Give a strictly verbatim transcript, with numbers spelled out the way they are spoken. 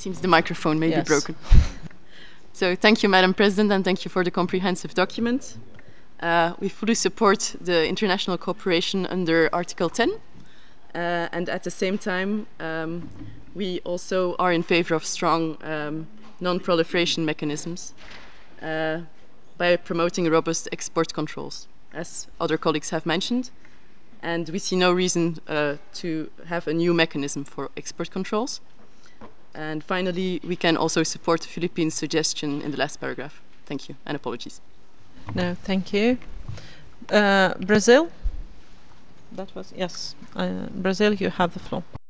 seems the microphone may Yes. be broken. So thank you, Madam President, and thank you for the comprehensive document. Uh, we fully support the international cooperation under Article ten, uh, and at the same time, um, we also are in favor of strong um, non-proliferation mechanisms uh, by promoting robust export controls, as other colleagues have mentioned. And we see no reason uh, to have a new mechanism for export controls. And finally, we can also support the Philippines' suggestion in the last paragraph. Thank you, and apologies. No, thank you. Uh, Brazil? That was, yes. Uh, Brazil, you have the floor.